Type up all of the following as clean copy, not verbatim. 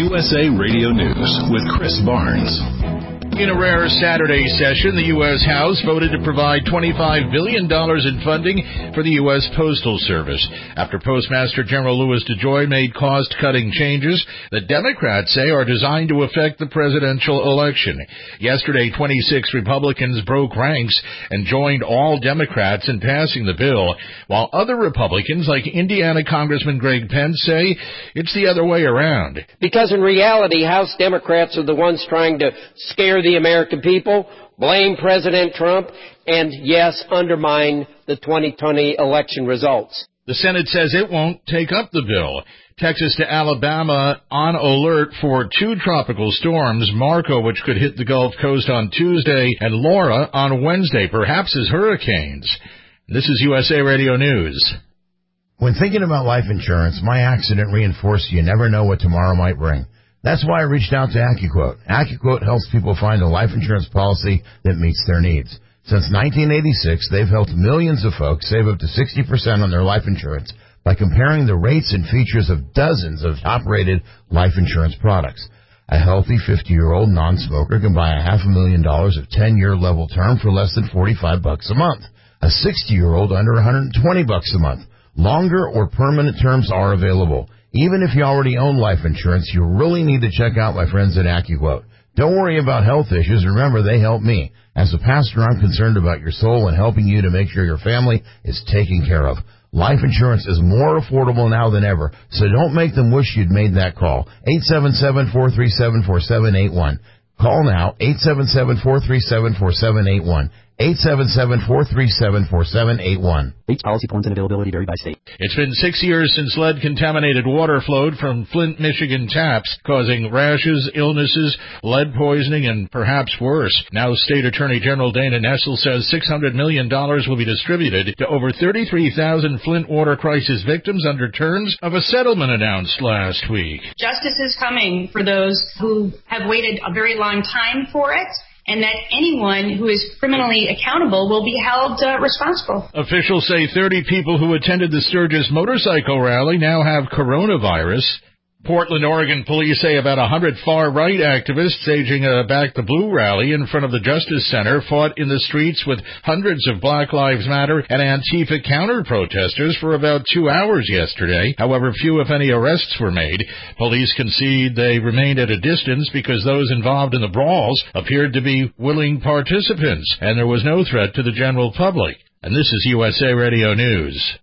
USA Radio News with Chris Barnes. In a rare Saturday session, the U.S. House voted to provide $25 billion in funding for the U.S. Postal Service. After Postmaster General Louis DeJoy made cost-cutting changes that Democrats say are designed to affect the presidential election. Yesterday, 26 Republicans broke ranks and joined all Democrats in passing the bill, while other Republicans, like Indiana Congressman Greg Pence, say it's the other way around. Because in reality, House Democrats are the ones trying to scare the American people, blame President Trump, and, yes, undermine the 2020 election results. The Senate says it won't take up the bill. Texas to Alabama on alert for two tropical storms, Marco, which could hit the Gulf Coast on Tuesday, and Laura on Wednesday, perhaps as hurricanes. This is USA Radio News. When thinking about life insurance, my accident reinforced you never know what tomorrow might bring. That's why I reached out to AccuQuote. AccuQuote helps people find a life insurance policy that meets their needs. Since 1986, they've helped millions of folks save up to 60% on their life insurance by comparing the rates and features of dozens of top-rated life insurance products. A healthy 50-year-old non-smoker can buy $500,000 of 10-year level term for less than $45 a month. A 60-year-old under $120 a month. Longer or permanent terms are available. Even if you already own life insurance, you really need to check out my friends at AccuQuote. Don't worry about health issues. Remember, they help me. As a pastor, I'm concerned about your soul and helping you to make sure your family is taken care of. Life insurance is more affordable now than ever, so don't make them wish you'd made that call. 877-437-4781. Call now, 877-437-4781. 877-437-4781. Rates, policy forms, and availability vary by state. It's been 6 years since lead-contaminated water flowed from Flint, Michigan taps, causing rashes, illnesses, lead poisoning, and perhaps worse. Now State Attorney General Dana Nessel says $600 million will be distributed to over 33,000 Flint water crisis victims under terms of a settlement announced last week. Justice is coming for those who have waited a very long time for it, and that anyone who is criminally accountable will be held responsible. Officials say 30 people who attended the Sturgis motorcycle rally now have coronavirus. Portland, Oregon police say about 100 far-right activists staging a Back the Blue rally in front of the Justice Center fought in the streets with hundreds of Black Lives Matter and Antifa counter-protesters for about 2 hours yesterday. However, few, if any, arrests were made. Police concede they remained at a distance because those involved in the brawls appeared to be willing participants, and there was no threat to the general public. And this is USA Radio News.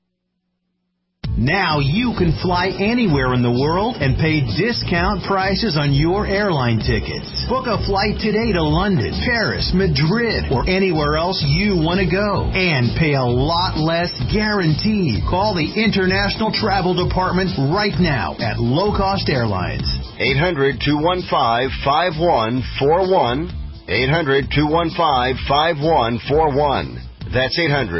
Now you can fly anywhere in the world and pay discount prices on your airline tickets. Book a flight today to London, Paris, Madrid, or anywhere else you want to go. And pay a lot less guaranteed. Call the International Travel Department right now at Low Cost Airlines. 800-215-5141. 800-215-5141. That's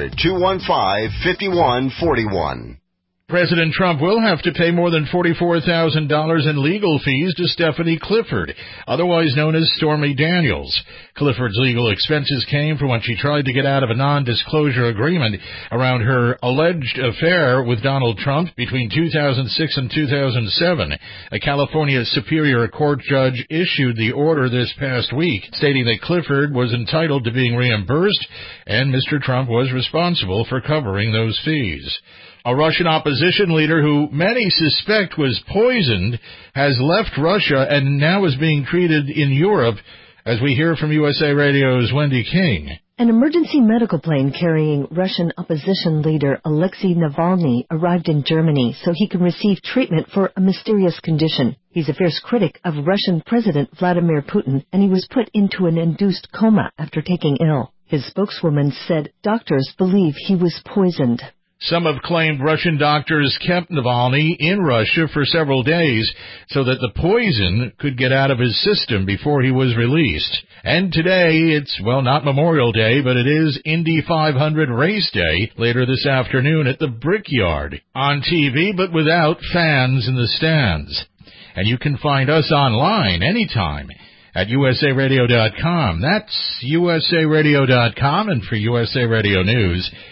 800-215-5141. President Trump will have to pay more than $44,000 in legal fees to Stephanie Clifford, otherwise known as Stormy Daniels. Clifford's legal expenses came from when she tried to get out of a non-disclosure agreement around her alleged affair with Donald Trump between 2006 and 2007. A California Superior Court judge issued the order this past week, stating that Clifford was entitled to being reimbursed and Mr. Trump was responsible for covering those fees. A Russian opposition leader who many suspect was poisoned has left Russia and now is being treated in Europe, as we hear from USA Radio's Wendy King. An emergency medical plane carrying Russian opposition leader Alexei Navalny arrived in Germany so he can receive treatment for a mysterious condition. He's a fierce critic of Russian President Vladimir Putin, and he was put into an induced coma after taking ill. His spokeswoman said doctors believe he was poisoned. Some have claimed Russian doctors kept Navalny in Russia for several days so that the poison could get out of his system before he was released. And today, it's, well, not Memorial Day, but it is Indy 500 race day later this afternoon at the Brickyard. On TV, but without fans in the stands. And you can find us online anytime at usaradio.com. That's usaradio.com, and for USA Radio News,